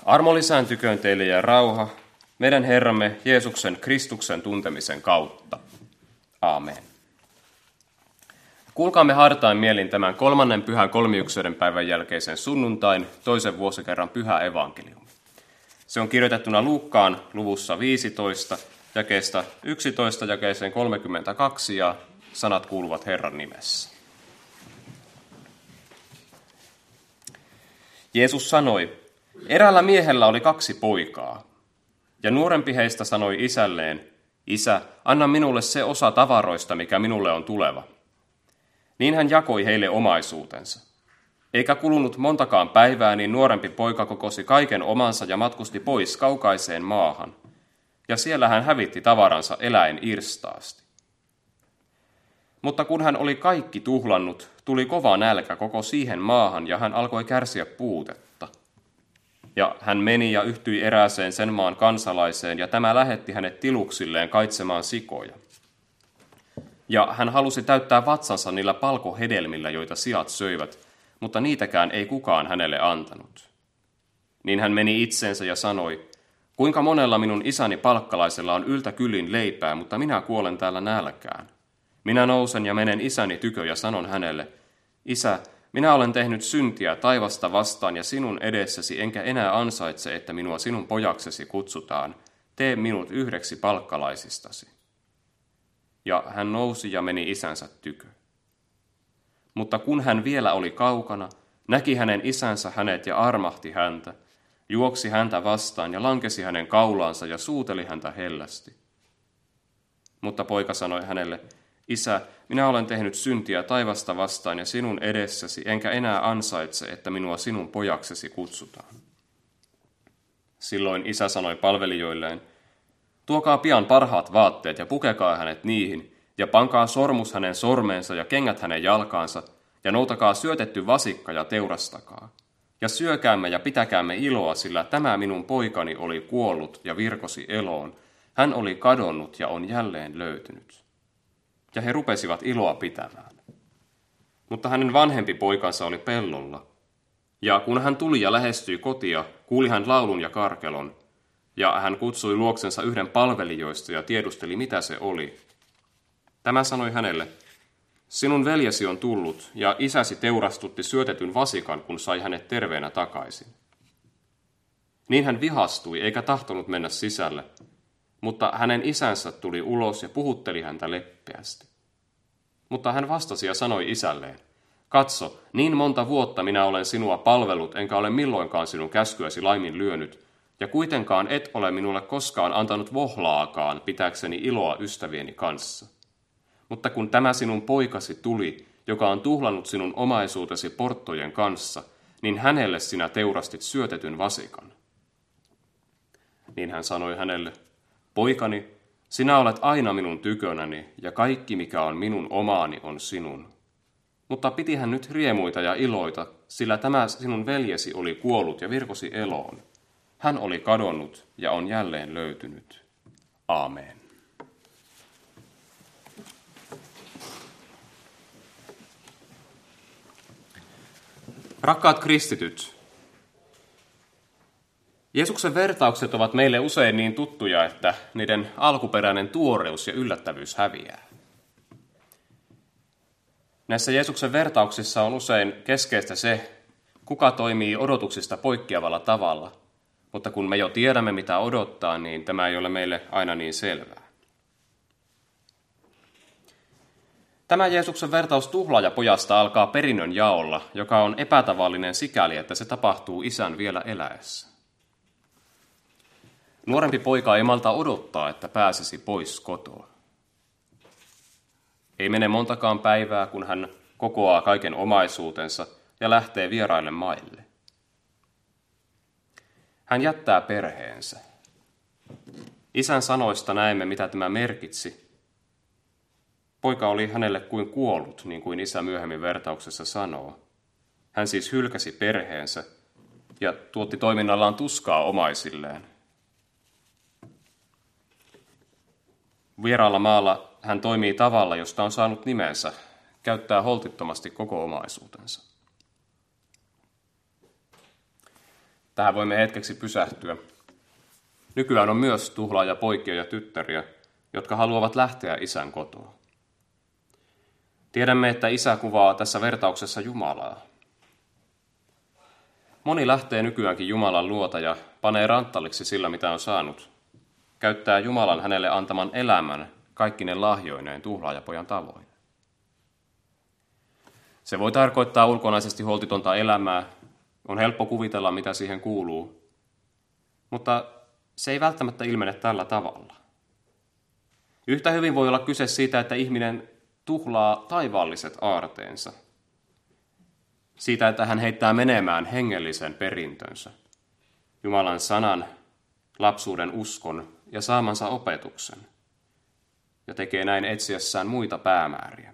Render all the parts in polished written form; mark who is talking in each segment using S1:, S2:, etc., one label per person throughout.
S1: Armo lisääntyköön teille ja rauha meidän Herramme Jeesuksen Kristuksen tuntemisen kautta. Aamen. Kuulkaamme hartain mielin tämän 3. pyhän kolmiyksyiden päivän jälkeisen sunnuntain toisen vuosikerran pyhä evankeliumi. Se on kirjoitettuna Luukkaan luvussa 15, jakeesta 11 jakeeseen 32 ja sanat kuuluvat Herran nimessä. Jeesus sanoi, eräällä miehellä oli 2 poikaa, ja nuorempi heistä sanoi isälleen, Isä, anna minulle se osa tavaroista, mikä minulle on tuleva. Niin hän jakoi heille omaisuutensa. Eikä kulunut montakaan päivää, niin nuorempi poika kokosi kaiken omansa ja matkusti pois kaukaiseen maahan, ja siellä hän hävitti tavaransa eläen irstaasti. Mutta kun hän oli kaikki tuhlannut, tuli kova nälkä koko siihen maahan, ja hän alkoi kärsiä puutetta. Ja hän meni ja yhtyi erääseen sen maan kansalaiseen, ja tämä lähetti hänet tiluksilleen kaitsemaan sikoja. Ja hän halusi täyttää vatsansa niillä palkohedelmillä, joita siat söivät, mutta niitäkään ei kukaan hänelle antanut. Niin hän meni itseensä ja sanoi, kuinka monella minun isäni palkkalaisella on yltäkyllin leipää, mutta minä kuolen täällä nälkään. Minä nousen ja menen isäni tykö ja sanon hänelle, Isä, minä olen tehnyt syntiä taivasta vastaan ja sinun edessäsi, enkä enää ansaitse, että minua sinun pojaksesi kutsutaan. Tee minut yhdeksi palkkalaisistasi. Ja hän nousi ja meni isänsä tykö. Mutta kun hän vielä oli kaukana, näki hänen isänsä hänet ja armahti häntä, juoksi häntä vastaan ja lankesi hänen kaulaansa ja suuteli häntä hellästi. Mutta poika sanoi hänelle, Isä, minä olen tehnyt syntiä taivasta vastaan ja sinun edessäsi, enkä enää ansaitse, että minua sinun pojaksesi kutsutaan. Silloin isä sanoi palvelijoilleen, tuokaa pian parhaat vaatteet ja pukekaa hänet niihin, ja pankaa sormus hänen sormeensa ja kengät hänen jalkaansa, ja noutakaa syötetty vasikka ja teurastakaa. Ja syökäämme ja pitäkäämme iloa, sillä tämä minun poikani oli kuollut ja virkosi eloon. Hän oli kadonnut ja on jälleen löytynyt. Ja he rupesivat iloa pitämään. Mutta hänen vanhempi poikansa oli pellolla. Ja kun hän tuli ja lähestyi kotia, kuuli hän laulun ja karkelon. Ja hän kutsui luoksensa yhden palvelijoista ja tiedusteli, mitä se oli. Tämä sanoi hänelle, sinun veljesi on tullut, ja isäsi teurastutti syötetyn vasikan, kun sai hänet terveenä takaisin. Niin hän vihastui, eikä tahtonut mennä sisälle, mutta hänen isänsä tuli ulos ja puhutteli häntä leppeästi. Mutta hän vastasi ja sanoi isälleen, katso, niin monta vuotta minä olen sinua palvellut, enkä ole milloinkaan sinun käskyäsi laiminlyönyt, ja kuitenkaan et ole minulle koskaan antanut vohlaakaan pitääkseni iloa ystävieni kanssa. Mutta kun tämä sinun poikasi tuli, joka on tuhlannut sinun omaisuutesi porttojen kanssa, niin hänelle sinä teurastit syötetyn vasikan. Niin hän sanoi hänelle, poikani, sinä olet aina minun tykönäni, ja kaikki mikä on minun omaani on sinun. Mutta piti hän nyt riemuita ja iloita, sillä tämä sinun veljesi oli kuollut ja virkosi eloon. Hän oli kadonnut ja on jälleen löytynyt. Aamen. Rakkaat kristityt, Jeesuksen vertaukset ovat meille usein niin tuttuja, että niiden alkuperäinen tuoreus ja yllättävyys häviää. Näissä Jeesuksen vertauksissa on usein keskeistä se, kuka toimii odotuksista poikkeavalla tavalla, mutta kun me jo tiedämme, mitä odottaa, niin tämä ei ole meille aina niin selvää. Tämä Jeesuksen vertaus tuhlaajapojasta alkaa perinnön jaolla, joka on epätavallinen sikäli, että se tapahtuu isän vielä eläessä. Nuorempi poika ei malta odottaa, että pääsisi pois kotoa. Ei mene montakaan päivää, kun hän kokoaa kaiken omaisuutensa ja lähtee vieraille maille. Hän jättää perheensä. Isän sanoista näemme, mitä tämä merkitsi. Poika oli hänelle kuin kuollut, niin kuin isä myöhemmin vertauksessa sanoo. Hän siis hylkäsi perheensä ja tuotti toiminnallaan tuskaa omaisilleen. Vieraalla maalla hän toimii tavalla, josta on saanut nimensä, käyttää holtittomasti koko omaisuutensa. Tähän voimme hetkeksi pysähtyä. Nykyään on myös tuhlaajapoikia ja tyttäriä, jotka haluavat lähteä isän kotoa. Tiedämme, että isä kuvaa tässä vertauksessa Jumalaa. Moni lähtee nykyäänkin Jumalan luota ja panee ranttaliksi sillä, mitä on saanut. Käyttää Jumalan hänelle antaman elämän kaikkine lahjoineen tuhlaajapojan tavoin. Se voi tarkoittaa ulkonaisesti holtitonta elämää, on helppo kuvitella, mitä siihen kuuluu, mutta se ei välttämättä ilmene tällä tavalla. Yhtä hyvin voi olla kyse siitä, että ihminen tuhlaa taivaalliset aarteensa. Siitä, että hän heittää menemään hengellisen perintönsä, Jumalan sanan, lapsuuden uskon ja saamansa opetuksen, ja tekee näin etsiessään muita päämääriä.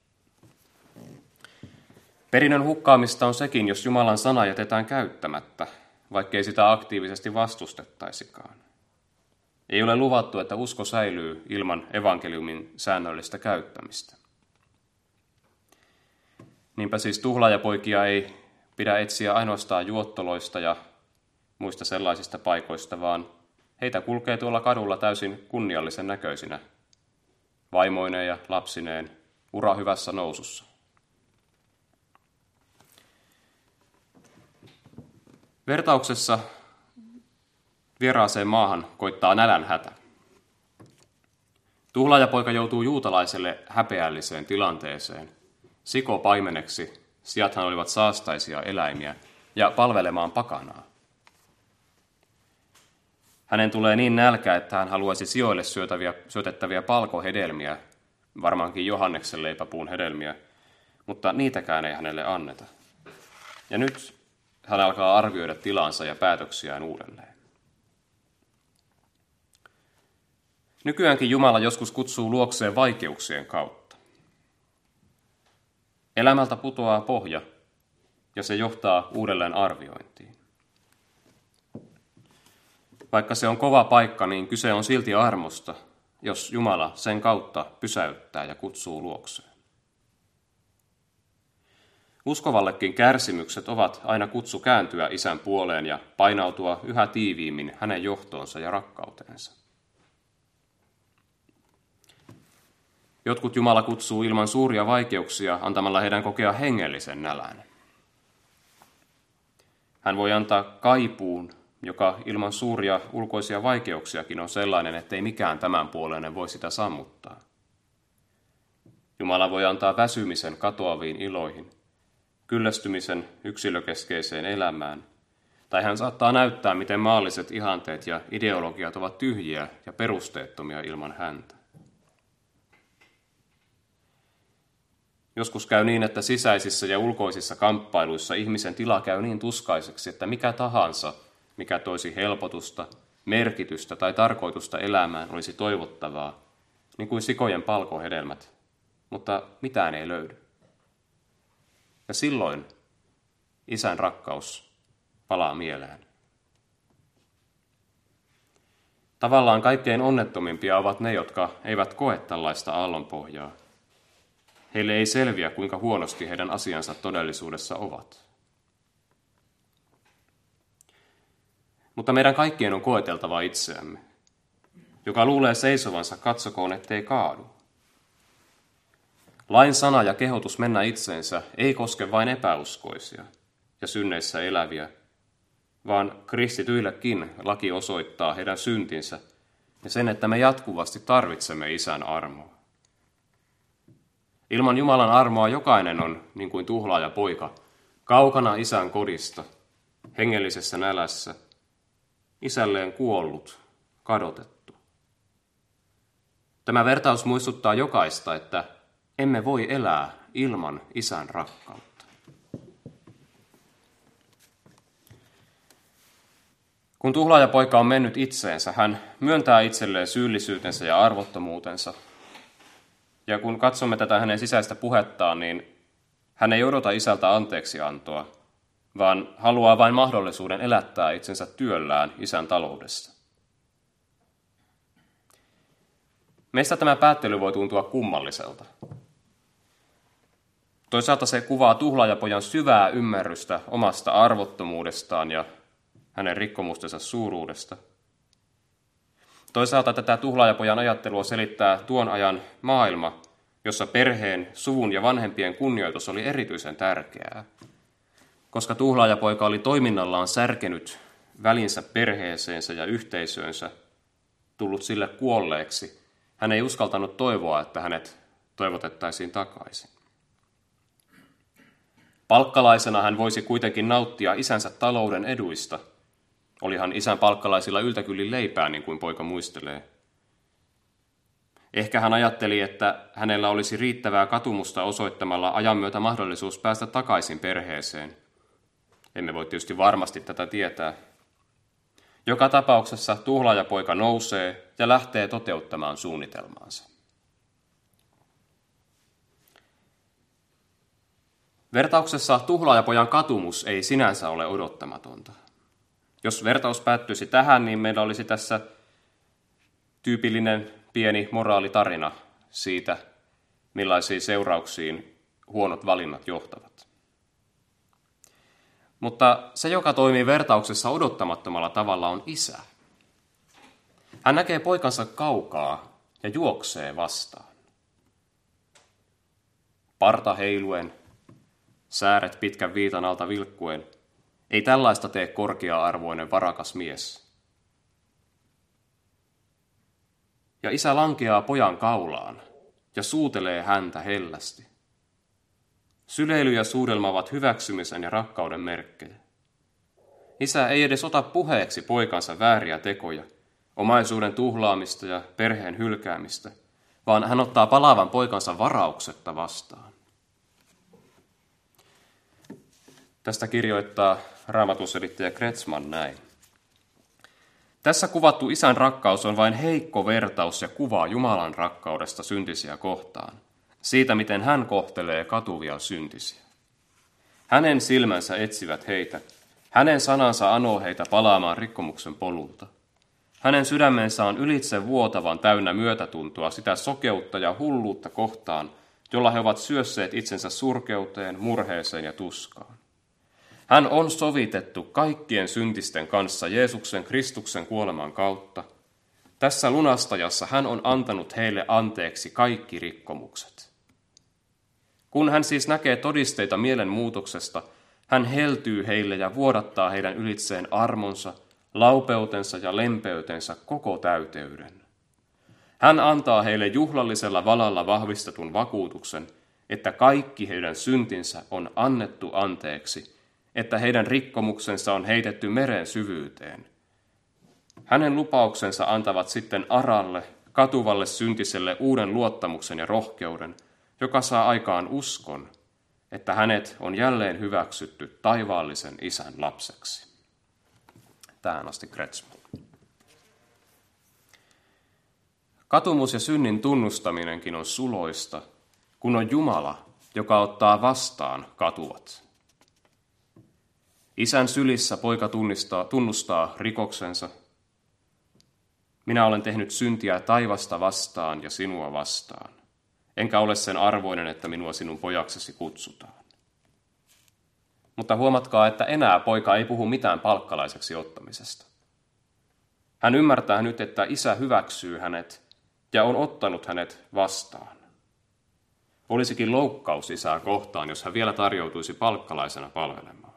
S1: Perinnön hukkaamista on sekin, jos Jumalan sana jätetään käyttämättä, vaikkei sitä aktiivisesti vastustettaisikaan. Ei ole luvattu, että usko säilyy ilman evankeliumin säännöllistä käyttämistä. Niinpä siis tuhlaajapoikia ei pidä etsiä ainoastaan juottoloista ja muista sellaisista paikoista, vaan heitä kulkee tuolla kadulla täysin kunniallisen näköisinä, vaimoineen ja lapsineen, ura hyvässä nousussa. Vertauksessa vieraaseen maahan koittaa nälänhätä. Tuhlaajapoika joutuu juutalaiselle häpeälliseen tilanteeseen. Sikopaimeneksi, sijathan olivat saastaisia eläimiä, ja palvelemaan pakanaa. Hänen tulee niin nälkä, että hän haluaisi sijoille syötettäviä palkohedelmiä, varmaankin Johanneksen leipäpuun hedelmiä, mutta niitäkään ei hänelle anneta. Ja nyt hän alkaa arvioida tilansa ja päätöksiään uudelleen. Nykyäänkin Jumala joskus kutsuu luokseen vaikeuksien kautta. Elämältä putoaa pohja, ja se johtaa uudelleen arviointiin. Vaikka se on kova paikka, niin kyse on silti armosta, jos Jumala sen kautta pysäyttää ja kutsuu luokseen. Uskovallekin kärsimykset ovat aina kutsu kääntyä isän puoleen ja painautua yhä tiiviimmin hänen johtoonsa ja rakkauteensa. Jotkut Jumala kutsuu ilman suuria vaikeuksia antamalla heidän kokea hengellisen nälän. Hän voi antaa kaipuun, joka ilman suuria ulkoisia vaikeuksiakin on sellainen, ettei mikään tämän puoleinen voi sitä sammuttaa. Jumala voi antaa väsymisen katoaviin iloihin, kyllästymisen yksilökeskeiseen elämään, tai hän saattaa näyttää, miten maalliset ihanteet ja ideologiat ovat tyhjiä ja perusteettomia ilman häntä. Joskus käy niin, että sisäisissä ja ulkoisissa kamppailuissa ihmisen tila käy niin tuskaiseksi, että mikä tahansa, mikä toisi helpotusta, merkitystä tai tarkoitusta elämään, olisi toivottavaa, niin kuin sikojen palkohedelmät, mutta mitään ei löydy. Ja silloin isän rakkaus palaa mieleen. Tavallaan kaikkein onnettomimpia ovat ne, jotka eivät koe tällaista aallonpohjaa. Heille ei selviä, kuinka huonosti heidän asiansa todellisuudessa ovat. Mutta meidän kaikkien on koeteltava itseämme. Joka luulee seisovansa, katsokoon, ettei kaadu. Lain sana ja kehotus mennä itseensä ei koske vain epäuskoisia ja synneissä eläviä, vaan kristityillekin laki osoittaa heidän syntinsä ja sen, että me jatkuvasti tarvitsemme isän armoa. Ilman Jumalan armoa jokainen on, niin kuin tuhlaajapoika, kaukana isän kodista, hengellisessä nälässä, isälleen kuollut, kadotettu. Tämä vertaus muistuttaa jokaista, että emme voi elää ilman isän rakkautta. Kun tuhlaajapoika on mennyt itseensä, hän myöntää itselleen syyllisyytensä ja arvottomuutensa. Ja kun katsomme tätä hänen sisäistä puhettaan, niin hän ei odota isältä anteeksiantoa, vaan haluaa vain mahdollisuuden elättää itsensä työllään isän taloudessa. Meistä tämä päättely voi tuntua kummalliselta. Toisaalta se kuvaa tuhlaajapojan syvää ymmärrystä omasta arvottomuudestaan ja hänen rikkomustensa suuruudesta. Toisaalta tätä tuhlaajapojan ajattelua selittää tuon ajan maailma, jossa perheen, suvun ja vanhempien kunnioitus oli erityisen tärkeää. Koska tuhlaajapoika oli toiminnallaan särkenyt välinsä perheeseensä ja yhteisöönsä, tullut sille kuolleeksi, hän ei uskaltanut toivoa, että hänet toivotettaisiin takaisin. Palkkalaisena hän voisi kuitenkin nauttia isänsä talouden eduista. Olihan isän palkkalaisilla yltäkyllin leipää, niin kuin poika muistelee. Ehkä hän ajatteli, että hänellä olisi riittävää katumusta osoittamalla ajan myötä mahdollisuus päästä takaisin perheeseen. Emme voi tietysti varmasti tätä tietää. Joka tapauksessa tuhlaajapoika nousee ja lähtee toteuttamaan suunnitelmaansa. Vertauksessa tuhlaajapojan katumus ei sinänsä ole odottamatonta. Jos vertaus päättyisi tähän, niin meillä olisi tässä tyypillinen pieni moraalitarina siitä, millaisiin seurauksiin huonot valinnat johtavat. Mutta se, joka toimii vertauksessa odottamattomalla tavalla, on isä. Hän näkee poikansa kaukaa ja juoksee vastaan. Parta heiluen, sääret pitkän viitan alta vilkkuen, ei tällaista tee korkea-arvoinen varakas mies. Ja isä lankeaa pojan kaulaan ja suutelee häntä hellästi. Syleily ja suudelma ovat hyväksymisen ja rakkauden merkkejä. Isä ei edes ota puheeksi poikansa vääriä tekoja, omaisuuden tuhlaamista ja perheen hylkäämistä, vaan hän ottaa palaavan poikansa varauksetta vastaan. Tästä kirjoittaa raamatunselittäjä Kretsman näin. Tässä kuvattu isän rakkaus on vain heikko vertaus ja kuva Jumalan rakkaudesta syntisiä kohtaan, siitä miten hän kohtelee katuvia syntisiä. Hänen silmänsä etsivät heitä, hänen sanansa anoo heitä palaamaan rikkomuksen polulta. Hänen sydämensä on ylitse vuotavan täynnä myötätuntoa sitä sokeutta ja hulluutta kohtaan, jolla he ovat syösseet itsensä surkeuteen, murheeseen ja tuskaan. Hän on sovitettu kaikkien syntisten kanssa Jeesuksen Kristuksen kuoleman kautta. Tässä lunastajassa hän on antanut heille anteeksi kaikki rikkomukset. Kun hän siis näkee todisteita mielenmuutoksesta, hän heltyy heille ja vuodattaa heidän ylitseen armonsa, laupeutensa ja lempeytensä koko täyteyden. Hän antaa heille juhlallisella valalla vahvistetun vakuutuksen, että kaikki heidän syntinsä on annettu anteeksi, että heidän rikkomuksensa on heitetty meren syvyyteen. Hänen lupauksensa antavat sitten aralle, katuvalle syntiselle uuden luottamuksen ja rohkeuden, joka saa aikaan uskon, että hänet on jälleen hyväksytty taivaallisen isän lapseksi. Tähän asti Kretsman. Katumus ja synnin tunnustaminenkin on suloista, kun on Jumala, joka ottaa vastaan katuvat. Isän sylissä poika tunnustaa rikoksensa. Minä olen tehnyt syntiä taivasta vastaan ja sinua vastaan. Enkä ole sen arvoinen, että minua sinun pojaksesi kutsutaan. Mutta huomatkaa, että enää poika ei puhu mitään palkkalaiseksi ottamisesta. Hän ymmärtää nyt, että isä hyväksyy hänet ja on ottanut hänet vastaan. Olisikin loukkaus isää kohtaan, jos hän vielä tarjoutuisi palkkalaisena palvelemaan.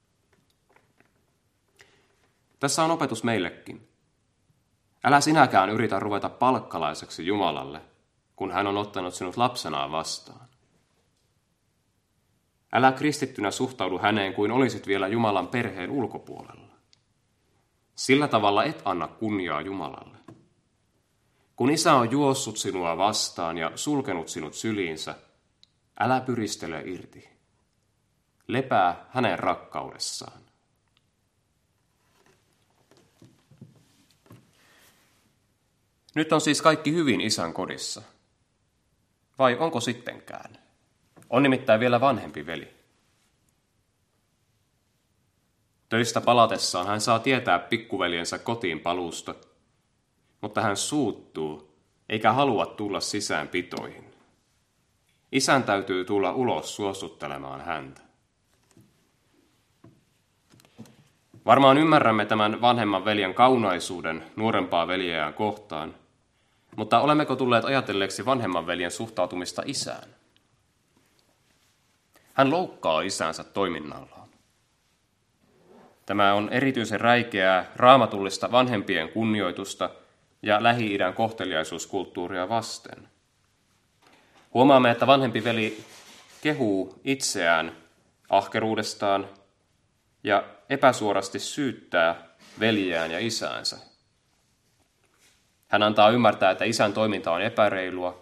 S1: Tässä on opetus meillekin. Älä sinäkään yritä ruveta palkkalaiseksi Jumalalle, kun hän on ottanut sinut lapsenaan vastaan. Älä kristittynä suhtaudu häneen kuin olisit vielä Jumalan perheen ulkopuolella. Sillä tavalla et anna kunniaa Jumalalle. Kun isä on juossut sinua vastaan ja sulkenut sinut syliinsä, älä pyristele irti. Lepää hänen rakkaudessaan. Nyt on siis kaikki hyvin isän kodissa. Vai onko sittenkään? On nimittäin vielä vanhempi veli. Töistä palatessaan hän saa tietää pikkuveljensä kotiin paluusta, mutta hän suuttuu eikä halua tulla sisään pitoihin. Isän täytyy tulla ulos suostuttelemaan häntä. Varmaan ymmärrämme tämän vanhemman veljen kaunaisuuden nuorempaa veljeään kohtaan, mutta olemmeko tulleet ajatelleeksi vanhemman veljen suhtautumista isään? Hän loukkaa isänsä toiminnallaan. Tämä on erityisen räikeää raamatullista vanhempien kunnioitusta ja Lähi-idän kohteliaisuuskulttuuria vasten. Huomaamme, että vanhempi veli kehuu itseään ahkeruudestaan ja epäsuorasti syyttää veljeään ja isäänsä. Hän antaa ymmärtää, että isän toiminta on epäreilua.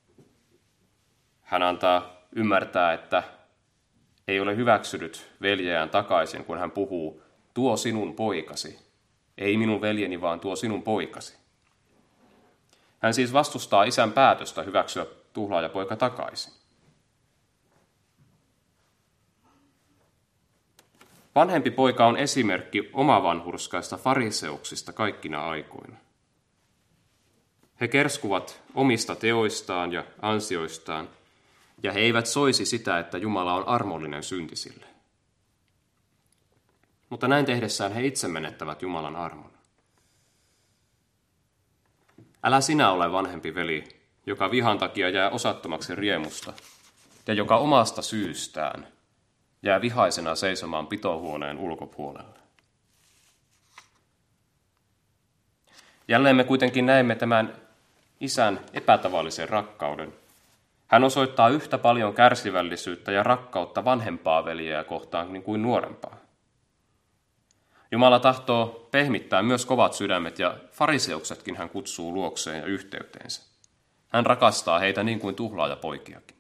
S1: Hän antaa ymmärtää, että ei ole hyväksynyt veljeään takaisin, kun hän puhuu, tuo sinun poikasi. Ei minun veljeni, vaan tuo sinun poikasi. Hän siis vastustaa isän päätöstä hyväksyä tuhlaajapoika takaisin. Vanhempi poika on esimerkki omavanhurskaista fariseuksista kaikkina aikoina. He kerskuvat omista teoistaan ja ansioistaan, ja he eivät soisi sitä, että Jumala on armollinen syntisille. Mutta näin tehdessään he itse menettävät Jumalan armon. Älä sinä ole vanhempi veli, joka vihan takia jää osattomaksi riemusta, ja joka omasta syystään jää vihaisena seisomaan pitohuoneen ulkopuolelle. Jälleen me kuitenkin näemme tämän isän epätavallisen rakkauden. Hän osoittaa yhtä paljon kärsivällisyyttä ja rakkautta vanhempaa veljeä kohtaan niin kuin nuorempaa. Jumala tahtoo pehmittää myös kovat sydämet, ja fariseuksetkin hän kutsuu luokseen ja yhteyteensä. Hän rakastaa heitä niin kuin tuhlaajapoikiakin.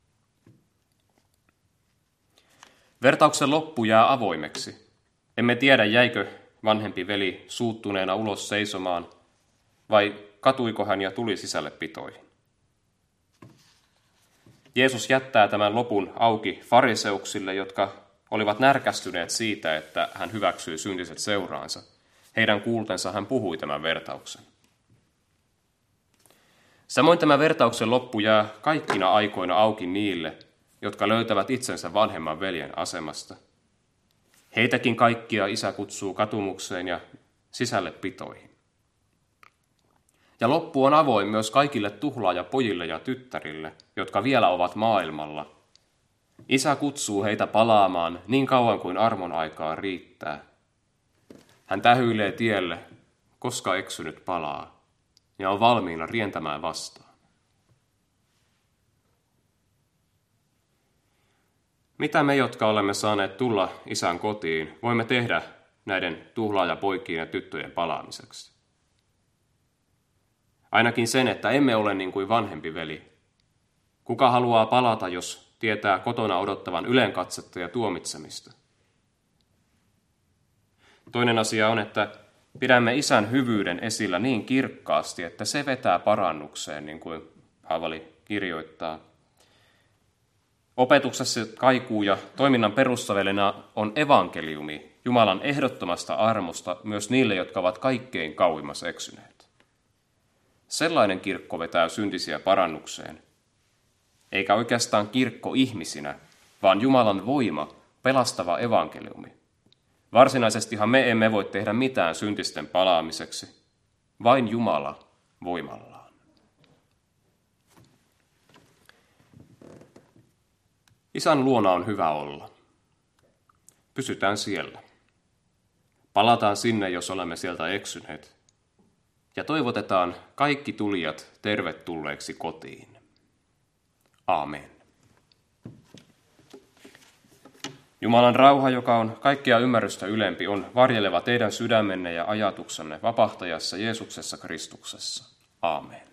S1: Vertauksen loppu jää avoimeksi. Emme tiedä, jäikö vanhempi veli suuttuneena ulos seisomaan, vai katuiko hän ja tuli sisälle pitoihin. Jeesus jättää tämän lopun auki fariseuksille, jotka olivat närkästyneet siitä, että hän hyväksyi syntiset seuraansa. Heidän kuultensa hän puhui tämän vertauksen. Samoin tämä vertauksen loppu jää kaikkina aikoina auki niille, jotka löytävät itsensä vanhemman veljen asemasta. Heitäkin kaikkia isä kutsuu katumukseen ja sisälle pitoihin. Ja loppu on avoin myös kaikille tuhlaajapojille ja tyttärille, jotka vielä ovat maailmalla. Isä kutsuu heitä palaamaan niin kauan kuin armon aikaa riittää. Hän tähyilee tielle, koska eksynyt palaa, ja on valmiina rientämään vastaan. Mitä me, jotka olemme saaneet tulla isän kotiin, voimme tehdä näiden tuhlaajapoikien ja tyttöjen palaamiseksi? Ainakin sen, että emme ole niin kuin vanhempi veli. Kuka haluaa palata, jos tietää kotona odottavan ylenkatsetta ja tuomitsemista? Toinen asia on, että pidämme isän hyvyyden esillä niin kirkkaasti, että se vetää parannukseen, niin kuin Paavali kirjoittaa. Opetuksessa kaikuu ja toiminnan perussavelena on evankeliumi, Jumalan ehdottomasta armosta myös niille, jotka ovat kaikkein kauimmas eksyneet. Sellainen kirkko vetää syntisiä parannukseen. Eikä oikeastaan kirkko ihmisinä, vaan Jumalan voima, pelastava evankeliumi. Varsinaisestihan me emme voi tehdä mitään syntisten palaamiseksi, vain Jumala voimallaan. Isän luona on hyvä olla. Pysytään siellä. Palataan sinne, jos olemme sieltä eksyneet. Ja toivotetaan kaikki tulijat tervetulleeksi kotiin. Aamen. Jumalan rauha, joka on kaikkea ymmärrystä ylempi, on varjeleva teidän sydämenne ja ajatuksenne vapahtajassa Jeesuksessa Kristuksessa. Aamen.